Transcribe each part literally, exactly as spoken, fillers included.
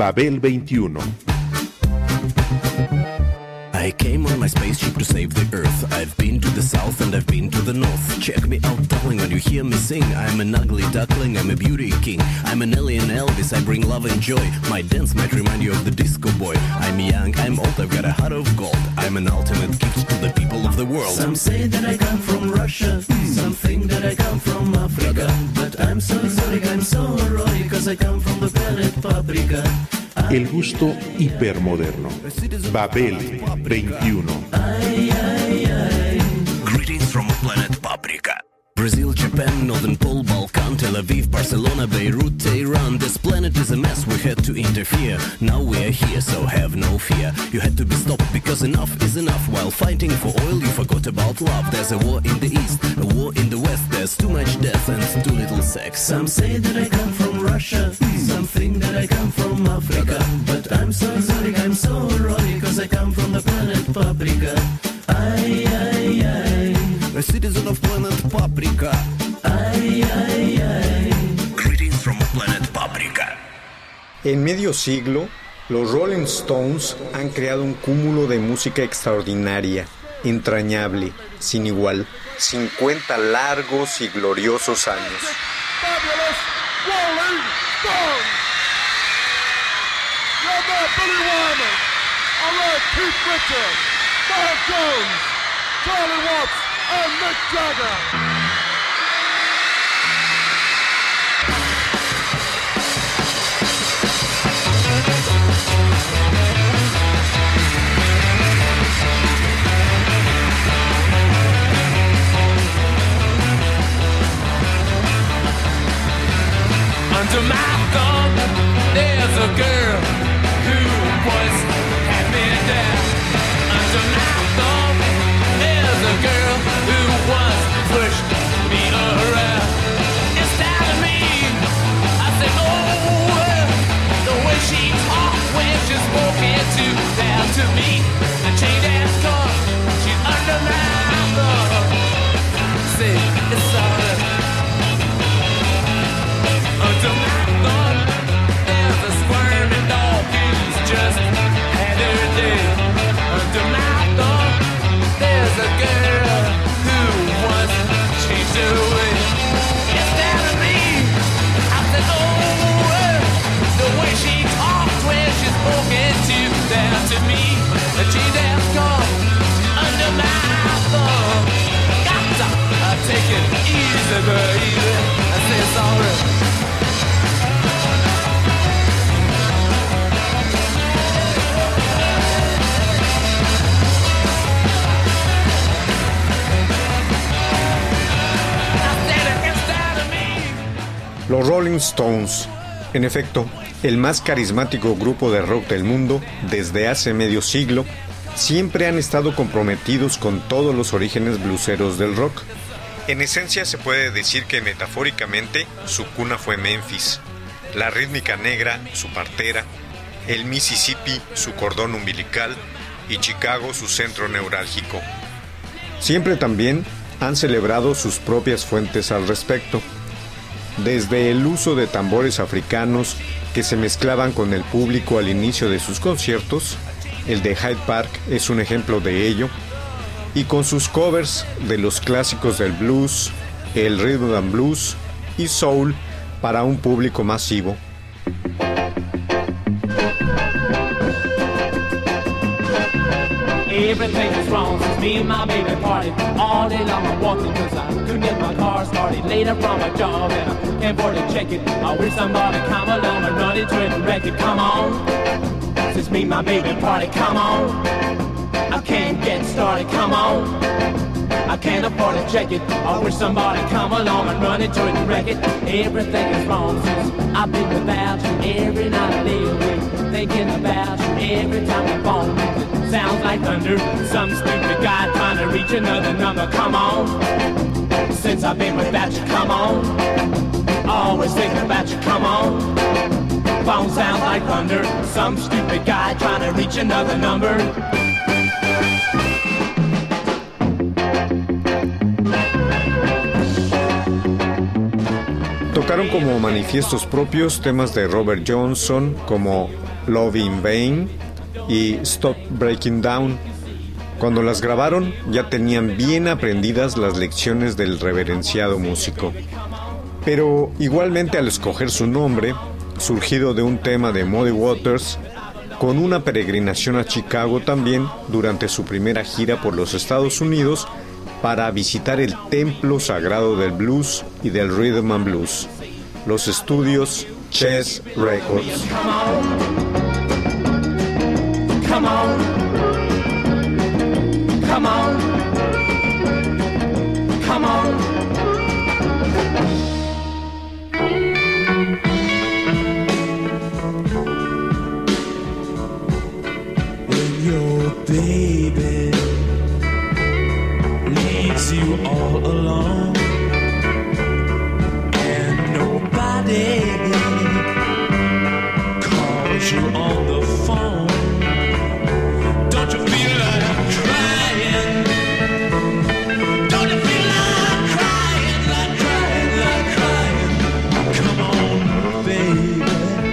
Babel veintiuno. I came on my spaceship to save the Earth. I've been to the south and I've been to the north. Check me out, darling, when you hear me sing. I'm an ugly duckling, I'm a beauty king. I'm an alien Elvis, I bring love and joy. My dance might remind you of the disco boy. I'm young, I'm old, I've got a heart of gold. I'm an ultimate gift to the people of the world. Some say that I come from Russia, some think that I come from Africa. But I'm so exotic, I'm so erotic, cause I come from the planet Paprika. El gusto hipermoderno. Babel veintiuno. Ay, ay, ay. Greetings from planet Paprika. Brazil, Japan, Northern Pole, Balkan, Tel Aviv, Barcelona, Beirut, Tehran. This planet is a mess, we had to interfere. Now we are here, so have no fear. You had to be stopped because enough is enough. While fighting for oil, you forgot about love. There's a war in the east, a war in the west. There's too much death and too little sex. Some say that I come from Russia, some think that I come from Africa. But I'm so exotic, I'm so erotic, cause I come from the planet Paprika. Ay, ay, ay. A citizen of planet Paprika. Ay, ay, ay. Greetings from planet Paprika. En medio siglo, los Rolling Stones han creado un cúmulo de música extraordinaria, entrañable, sin igual. cincuenta largos y gloriosos años. Fabulous Rolling Stones. Led by Billy Wyman, all right, Keith Richards, Bob Jones, Charlie Watts, and Mick Jagger. Under my thumb, there's a girl who once had me down. Under my thumb, there's a girl who once pushed me around. Instead of me, I said, oh, the way she talked when she spoke it to down to me. The chain dance come, she's under my thumb. Say, it's alright. Under my thumb, there's a squirming dog who's just had her day. Under my thumb, there's a girl who once changed her way. Instead of me, I said, oh, the way she talked when she spoke it to down to me. The change has come under my thumb. Got to uh, take it easy, baby. I say it's alright. Los Rolling Stones, en efecto, el más carismático grupo de rock del mundo desde hace medio siglo, siempre han estado comprometidos con todos los orígenes blueseros del rock. En esencia se puede decir que metafóricamente su cuna fue Memphis, la rítmica negra su partera, el Mississippi su cordón umbilical y Chicago su centro neurálgico. Siempre también han celebrado sus propias fuentes al respecto. Desde el uso de tambores africanos que se mezclaban con el público al inicio de sus conciertos, el de Hyde Park es un ejemplo de ello, y con sus covers de los clásicos del blues, el rhythm and blues y soul para un público masivo. Everything is wrong since me and my baby party. All day long I'm walking cause I couldn't get my car started. Later from my job and I can't afford to check it. I wish somebody come along and run into it and wreck it. Come on, since me and my baby party, come on. I can't get started, come on. I can't afford to check it. I wish somebody come along and run into it and wreck it. Everything is wrong since I've been without you. Every night I lay awake thinking about you. Every time the phone rings it sounds like thunder. Some stupid guy trying to reach another number. Come on, since I've been without you, come on. Always thinking about you, come on. Phone sounds like thunder. Some stupid guy trying to reach another number. Tocaron como manifiestos propios temas de Robert Johnson como Love in Vain y Stop Breaking Down. Cuando las grabaron ya tenían bien aprendidas las lecciones del reverenciado músico. Pero igualmente al escoger su nombre, surgido de un tema de Muddy Waters, con una peregrinación a Chicago también durante su primera gira por los Estados Unidos para visitar el templo sagrado del blues y del rhythm and blues, los estudios Chess Records. Come on, come on, come on. When your baby leaves you all alone and nobody calls you on the phone. Don't you feel like crying? Don't you feel like crying, like crying, like crying? Come on, baby,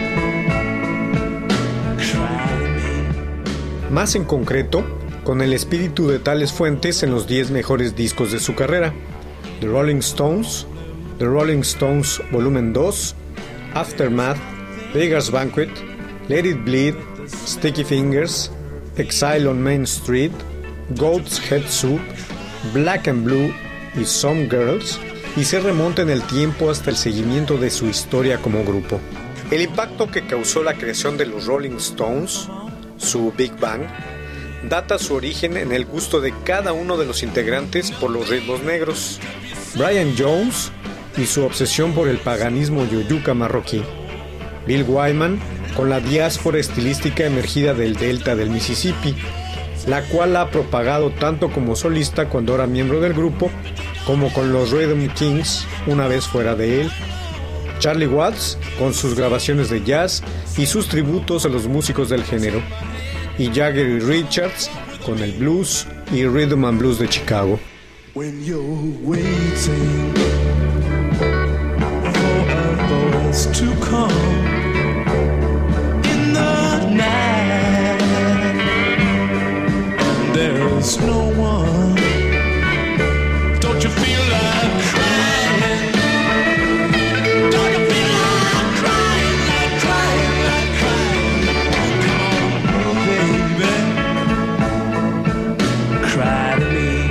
cry me. Más en concreto, con el espíritu de tales fuentes en los diez mejores discos de su carrera: The Rolling Stones, The Rolling Stones Volumen dos, Aftermath, Beggar's Banquet, Let It Bleed, Sticky Fingers, Exile on Main Street, Goat's Head Soup, Black and Blue y Some Girls, y se remonta en el tiempo hasta el seguimiento de su historia como grupo. El impacto que causó la creación de los Rolling Stones, su Big Bang, data su origen en el gusto de cada uno de los integrantes por los ritmos negros. Brian Jones y su obsesión por el paganismo yoyuca marroquí. Bill Wyman con la diáspora estilística emergida del delta del Mississippi, la cual ha propagado tanto como solista cuando era miembro del grupo, como con los Rhythm Kings una vez fuera de él. Charlie Watts con sus grabaciones de jazz y sus tributos a los músicos del género. Y Jagger y Richards con el blues y rhythm and blues de Chicago. When you're waiting for a voice to come in the night, and there's no one, don't you feel like crying? Don't you feel like crying, like crying, like crying? Come on, baby, cry to me.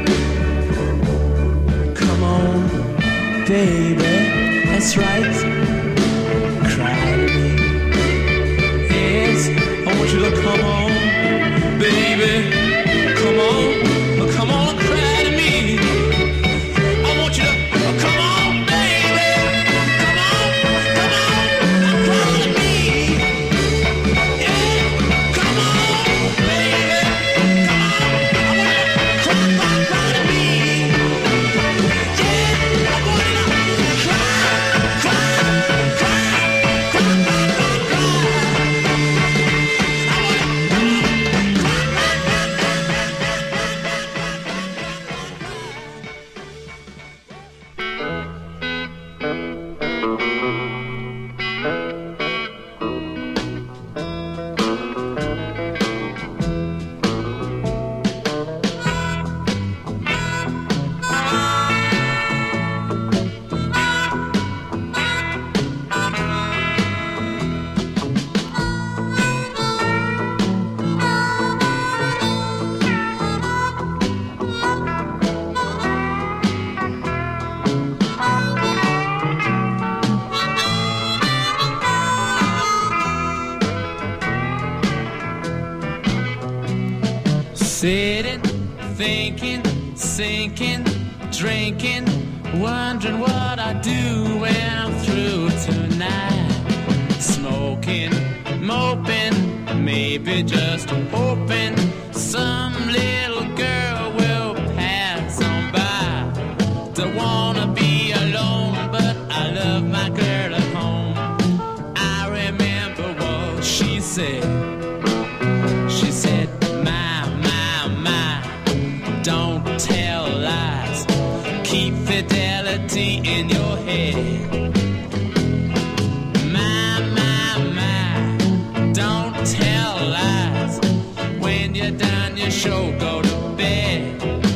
Come on, baby, that's right. Cry to me. Yes, I want you to come on, baby. Come on, come on, cry to me. I want you to come on, baby. Come on, come on, cry to me. Yeah, come on, baby. Come on, I want you to cry, cry, cry to me. Yeah, I want you to cry, cry, cry, cry, cry, cry, cry. I want you to cry, cry, Sitting, thinking, sinking, drinking, wondering what I do when I'm through tonight. Smoking, moping, maybe just hoping some little girl will pass on by. Don't wanna be alone, but I love my girl at home. I remember what she said. She said, my, my, my, don't tell lies. Keep fidelity in your head. My, my, my, don't show, go to bed.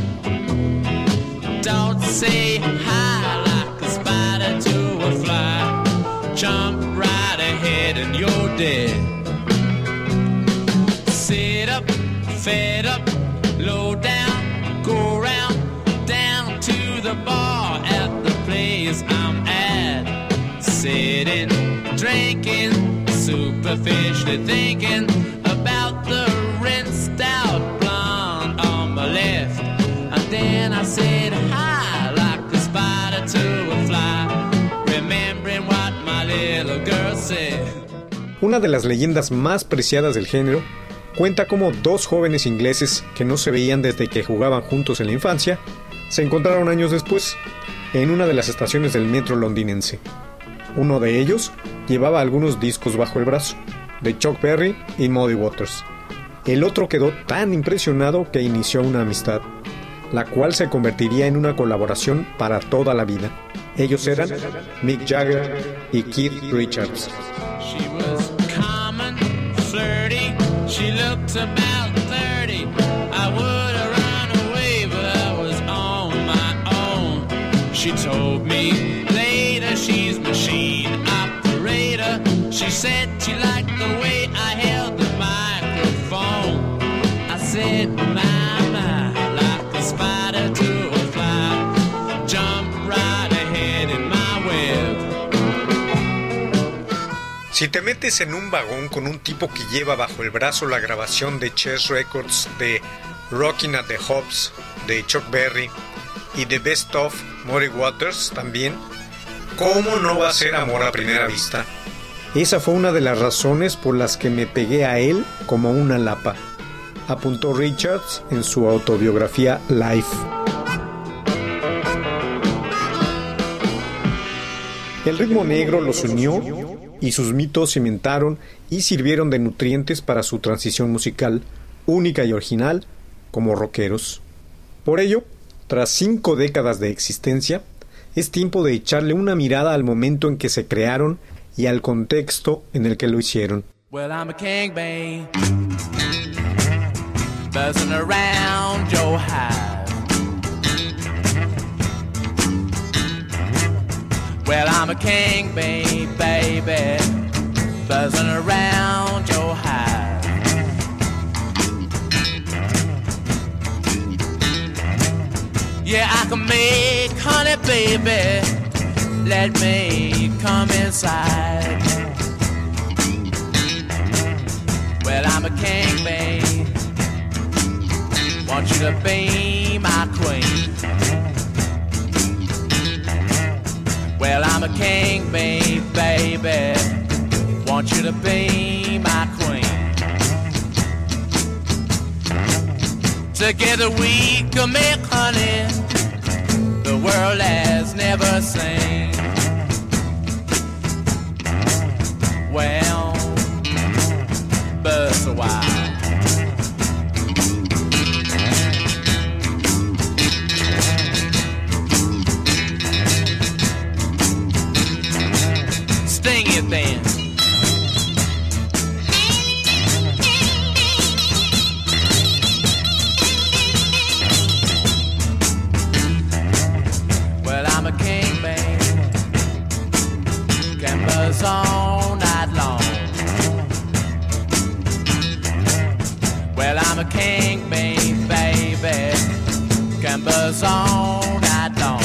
Don't say hi like a spider to a fly. Jump right ahead and you're dead. Sit up, fed up, low down, go round, down to the bar at the place I'm at. Sitting, drinking, superficially thinking about the rinsed out blonde on my left. And then I said hi like a spider to a fly, remembering what my little girl said. Una de las leyendas más preciadas del género cuenta cómo dos jóvenes ingleses que no se veían desde que jugaban juntos en la infancia se encontraron años después en una de las estaciones del metro londinense. Uno de ellos llevaba algunos discos bajo el brazo, de Chuck Berry y Muddy Waters. El otro quedó tan impresionado que inició una amistad, la cual se convertiría en una colaboración para toda la vida. Ellos eran Mick Jagger y Keith Richards. She was common, flirty, she looked about thirty. I would have run away, but I was on my own. She told me later she's machine operator. She said she liked the way I held the microphone. I said, my, my, like a spider to a fly, jump right ahead in my web. Si te metes en un vagón con un tipo que lleva bajo el brazo la grabación de Chess Records de Rockin' at the Hops de Chuck Berry y The Best of Muddy Waters también, ¿cómo no va a ser amor a primera vista? Esa fue una de las razones por las que me pegué a él como una lapa, apuntó Richards en su autobiografía Life. El ritmo negro los unió y sus mitos cimentaron y sirvieron de nutrientes para su transición musical, única y original, como rockeros. Por ello, tras cinco décadas de existencia, es tiempo de echarle una mirada al momento en que se crearon y al contexto en el que lo hicieron. Well, I'm a king, babe, buzzing around your hive. Well, I'm a king, babe, baby, buzzing around your hive. Yeah, I can make honey, baby, let me come inside. Well, I'm a king, babe, want you to be my queen. Well, I'm a king, babe, baby, want you to be my queen. Together we can make honey the world has never seen. Well, buzz a while. Sting it then. Well, I'm a king, babe, can buzz all night long. Well, I'm a king, babe, baby, can buzz all night long.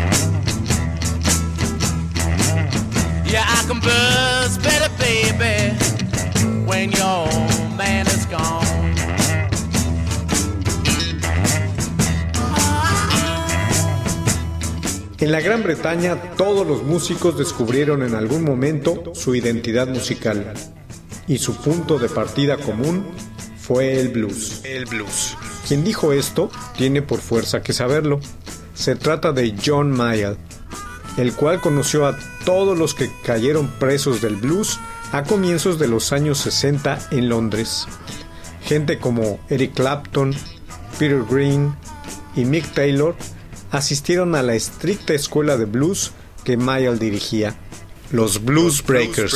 Yeah, I can buzz better, baby, when your man is gone. En la Gran Bretaña, todos los músicos descubrieron en algún momento su identidad musical, y su punto de partida común fue el blues. El blues. Quien dijo esto tiene por fuerza que saberlo. Se trata de John Mayall, el cual conoció a todos los que cayeron presos del blues a comienzos de los años sesenta en Londres. Gente como Eric Clapton, Peter Green y Mick Taylor asistieron a la estricta escuela de blues que Mayall dirigía, los Blues Breakers.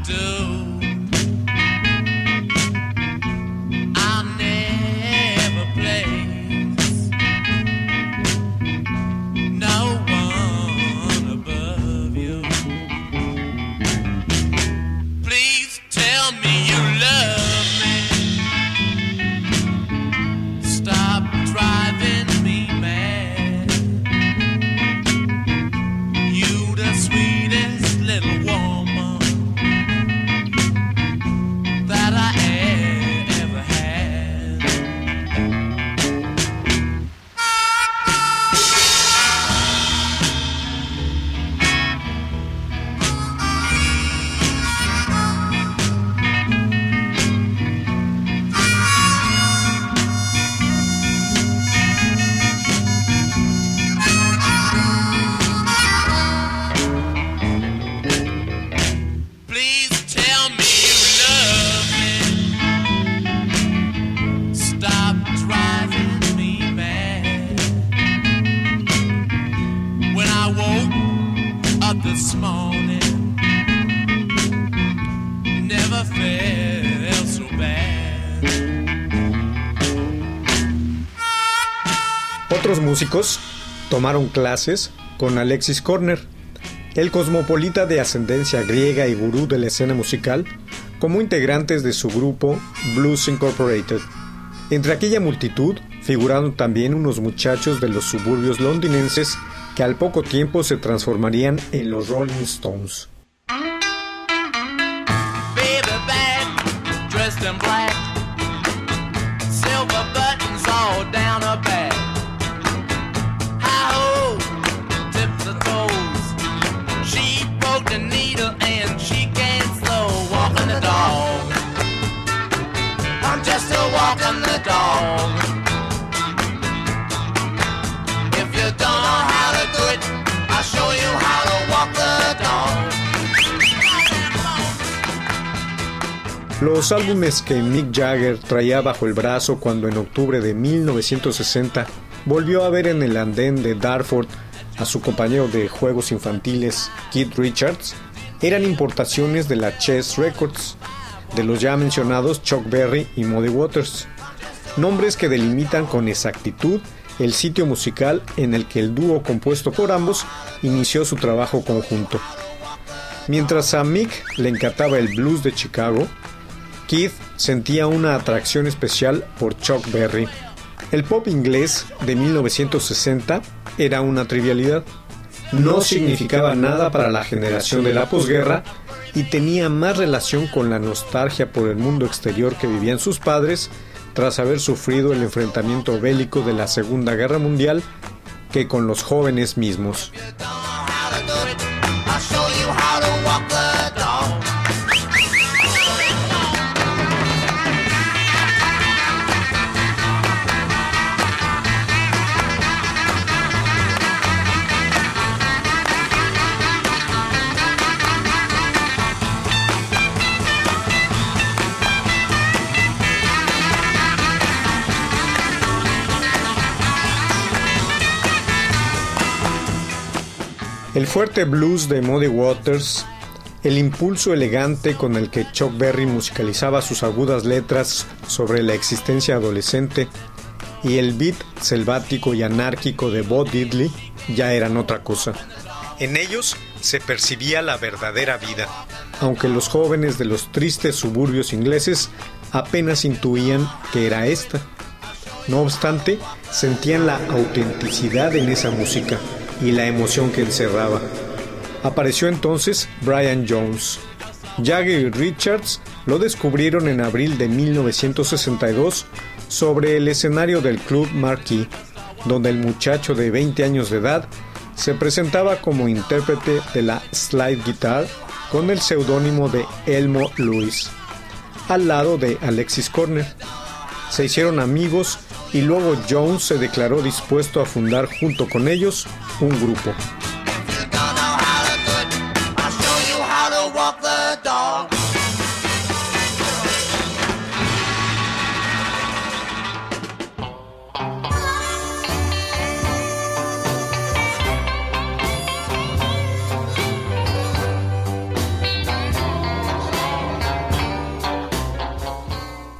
Otros músicos tomaron clases con Alexis Korner, el cosmopolita de ascendencia griega y gurú de la escena musical, como integrantes de su grupo Blues Incorporated. Entre aquella multitud figuraron también unos muchachos de los suburbios londinenses que al poco tiempo se transformarían en los Rolling Stones. Baby bag, dressed in black, silver buttons all down her back. Hi-ho, tips her toes. She broke the needle and she can't slow walking the dog. I'm just a walking the dog. If you don't know how to do it, I'll show you how to walk the dog. Los álbumes que Mick Jagger traía bajo el brazo cuando en octubre de mil novecientos sesenta volvió a ver en el andén de Dartford a su compañero de juegos infantiles Keith Richards eran importaciones de la Chess Records, de los ya mencionados Chuck Berry y Muddy Waters, nombres que delimitan con exactitud el sitio musical en el que el dúo compuesto por ambos inició su trabajo conjunto. Mientras a Mick le encantaba el blues de Chicago, Keith sentía una atracción especial por Chuck Berry. El pop inglés de mil novecientos sesenta era una trivialidad. No significaba nada para la generación de la posguerra y tenía más relación con la nostalgia por el mundo exterior que vivían sus padres tras haber sufrido el enfrentamiento bélico de la Segunda Guerra Mundial que con los jóvenes mismos. El fuerte blues de Muddy Waters, el impulso elegante con el que Chuck Berry musicalizaba sus agudas letras sobre la existencia adolescente y el beat selvático y anárquico de Bo Diddley ya eran otra cosa. En ellos se percibía la verdadera vida, aunque los jóvenes de los tristes suburbios ingleses apenas intuían que era esta. No obstante, sentían la autenticidad en esa música y la emoción que encerraba. Apareció entonces Brian Jones. Jagger y Richards lo descubrieron en abril de mil novecientos sesenta y dos sobre el escenario del Club Marquee, donde el muchacho de veinte años de edad se presentaba como intérprete de la slide guitar con el seudónimo de Elmo Lewis, al lado de Alexis Korner. Se hicieron amigos y luego Jones se declaró dispuesto a fundar junto con ellos un grupo.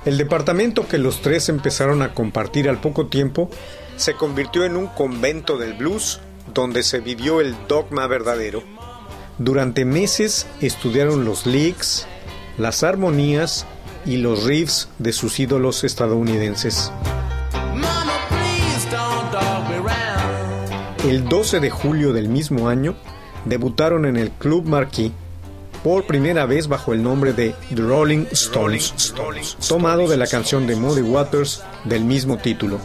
El departamento que los tres empezaron a compartir al poco tiempo se convirtió en un convento del blues donde se vivió el dogma verdadero. Durante meses estudiaron los licks, las armonías y los riffs de sus ídolos estadounidenses. El doce de julio del mismo año debutaron en el Club Marquis, por primera vez bajo el nombre de The Rolling Stones, tomado de la canción de Muddy Waters del mismo título.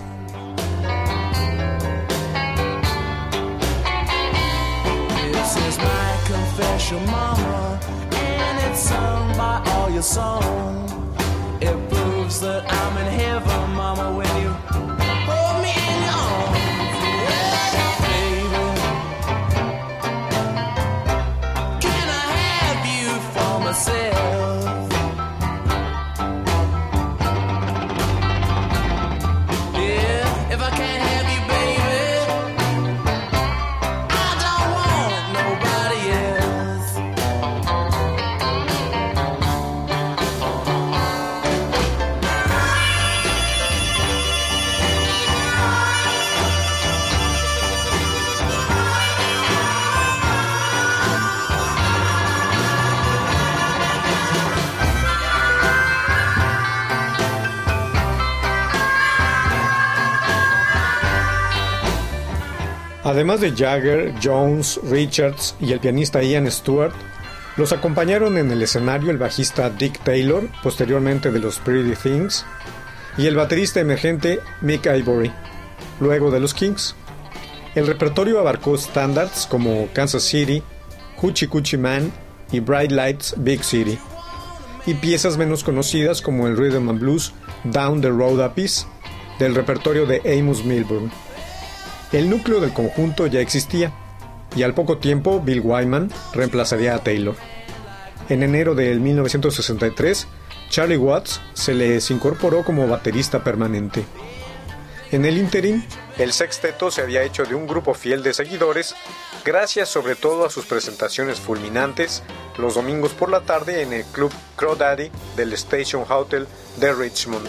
Además de Jagger, Jones, Richards y el pianista Ian Stewart, los acompañaron en el escenario el bajista Dick Taylor, posteriormente de los Pretty Things, y el baterista emergente Mick Avory, luego de los Kings. El repertorio abarcó standards como Kansas City, Hoochie Coochie Man y Bright Lights Big City, y piezas menos conocidas como el rhythm and blues Down the Road a Piece, del repertorio de Amos Milburn. El núcleo del conjunto ya existía, y al poco tiempo Bill Wyman reemplazaría a Taylor. En enero de mil novecientos sesenta y tres, Charlie Watts se les incorporó como baterista permanente. En el ínterin, el sexteto se había hecho de un grupo fiel de seguidores, gracias sobre todo a sus presentaciones fulminantes los domingos por la tarde en el Club Crawdaddy del Station Hotel de Richmond.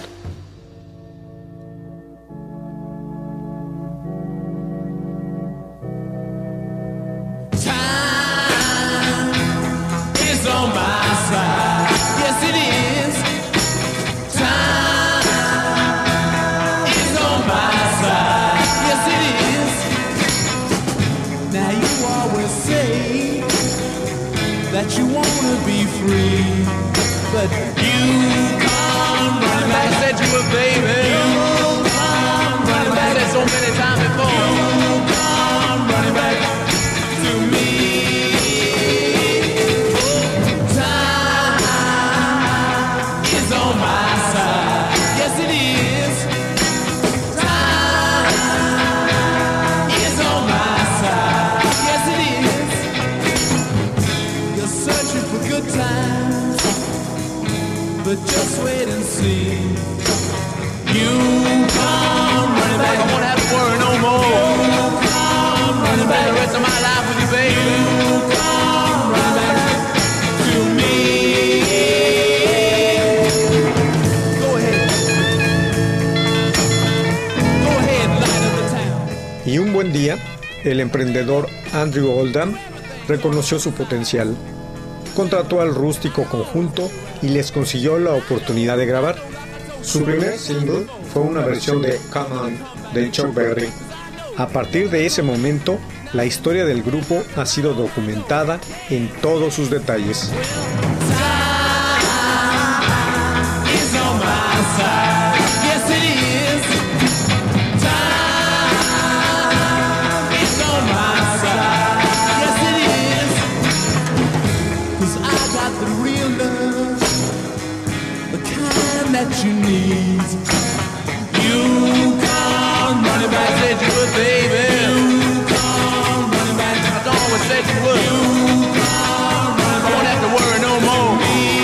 That you wanna be free, but you come running back. I said you were, baby. You come running back. I said so many times before. You come running back to me. Time is on my side. Yes, it is. Time is on my side. Yes, it is. Searching for good times, but just wait and see. You come running back, I won't have to worry no more. You come running back, the rest of my life with you, baby. You come running back to me. Go ahead, go ahead, light up the town. Y un buen día, el emprendedor Andrew Oldham reconoció su potencial. Contrató al rústico conjunto y les consiguió la oportunidad de grabar. Su primer single fue una versión de Come On de Chuck Berry. A partir de ese momento, la historia del grupo ha sido documentada en todos sus detalles. That you need. You come running back, said you would, baby. You come running back, I always said you would. You come running back, I won't have to worry no more.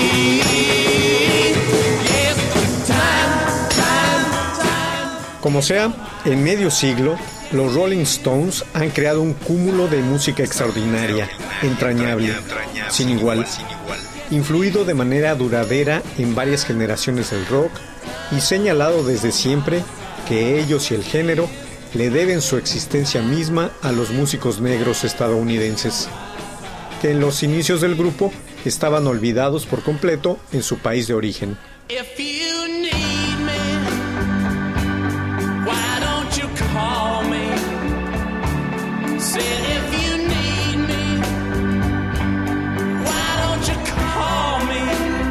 Yes, time, time, time. Como sea, en medio siglo, los Rolling Stones han creado un cúmulo de música extraordinaria, entrañable, sin igual. influido de manera duradera en varias generaciones del rock y señalado desde siempre que ellos y el género le deben su existencia misma a los músicos negros estadounidenses, que en los inicios del grupo estaban olvidados por completo en su país de origen. If you need me, why don't you call me? Say if you need me, why don't you call me?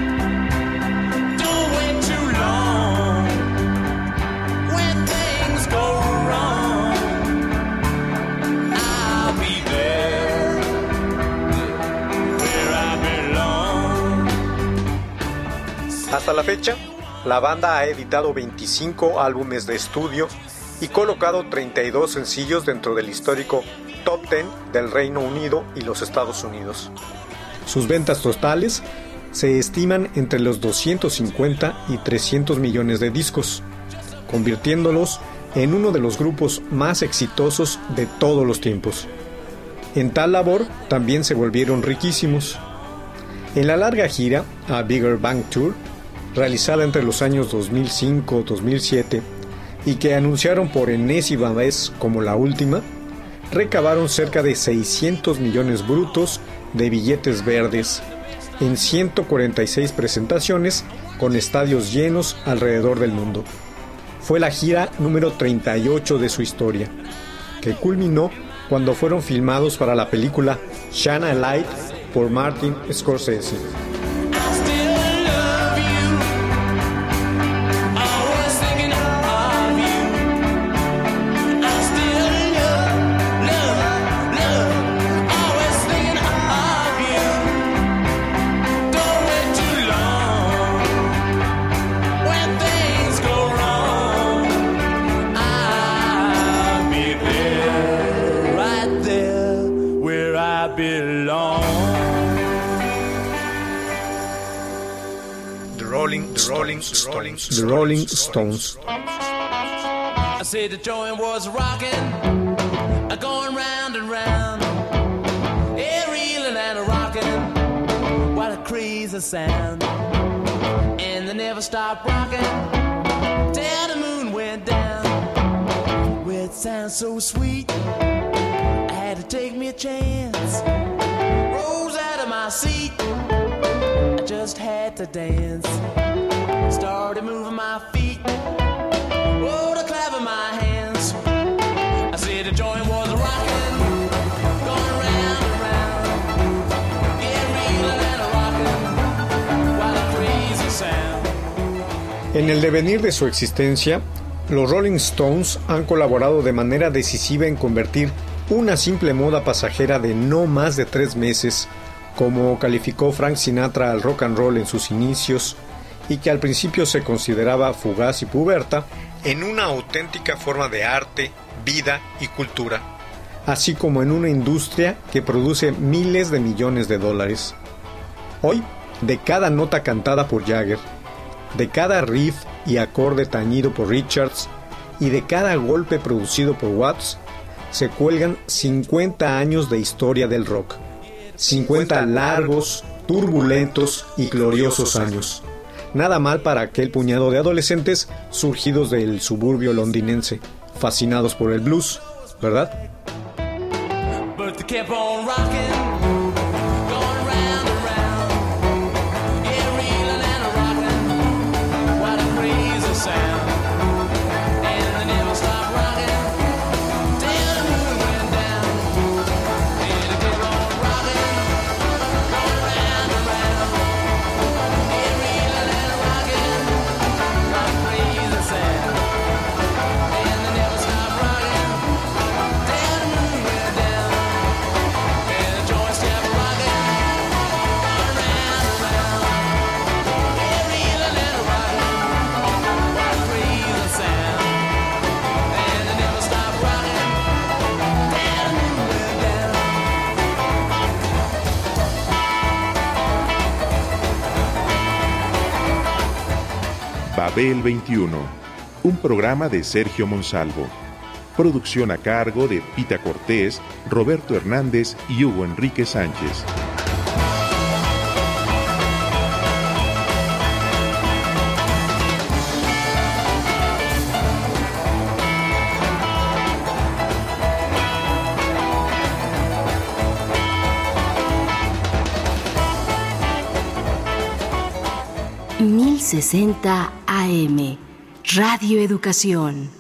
Don't wait too long. When things go wrong, I'll be there where I belong. Hasta la fecha, la banda ha editado veinticinco álbumes de estudio y colocado treinta y dos sencillos dentro del histórico Top diez del Reino Unido y los Estados Unidos. Sus ventas totales se estiman entre los doscientos cincuenta y trescientos millones de discos, convirtiéndolos en uno de los grupos más exitosos de todos los tiempos. En tal labor también se volvieron riquísimos. En la larga gira A Bigger Bang Tour, realizada entre los años dos mil cinco y dos mil siete, y que anunciaron por enésima vez como la última, recabaron cerca de seiscientos millones brutos de billetes verdes en ciento cuarenta y seis presentaciones con estadios llenos alrededor del mundo. Fue la gira número treinta y ocho de su historia, que culminó cuando fueron filmados para la película Shine a Light por Martin Scorsese. The Rolling Stones. I said the joint was rocking, going round and round, yeah, reeling and rocking, what a crazy sound. And they never stopped rocking till the moon went down. Well, it sounds so sweet, I had to take me a chance. Rose out of my seat, I just had to dance. Started moving my feet, oh, to clapping my hands. I said the joint was rocking, going round and round, yeah, reeling and rocking, what a crazy sound. En el devenir de su existencia, los Rolling Stones han colaborado de manera decisiva en convertir una simple moda pasajera de no más de tres meses, como calificó Frank Sinatra al rock and roll en sus inicios, y que al principio se consideraba fugaz y puberta, en una auténtica forma de arte, vida y cultura, así como en una industria que produce miles de millones de dólares. Hoy, de cada nota cantada por Jagger, de cada riff y acorde tañido por Richards, y de cada golpe producido por Watts, se cuelgan cincuenta años de historia del rock. cincuenta largos, turbulentos y gloriosos años. Nada mal para aquel puñado de adolescentes surgidos del suburbio londinense, fascinados por el blues, ¿verdad? But they kept on rocking, going round and round, yeah, reeling and rocking, what a crazy sound. And they never stopped rocking till the moon went down. And they kept on rocking, going round and round, yeah, reeling and rocking, what a crazy sound. And they never stopped rocking till the moon went down. And the joints kept rocking, going round and round, yeah, reeling and rocking, what a crazy sound. And they never stopped rocking till the moon went down. Babel veintiuno, un programa de Sergio Monsalvo. Producción a cargo de Pita Cortés, Roberto Hernández y Hugo Enrique Sánchez. mil sesenta A M, Radio Educación.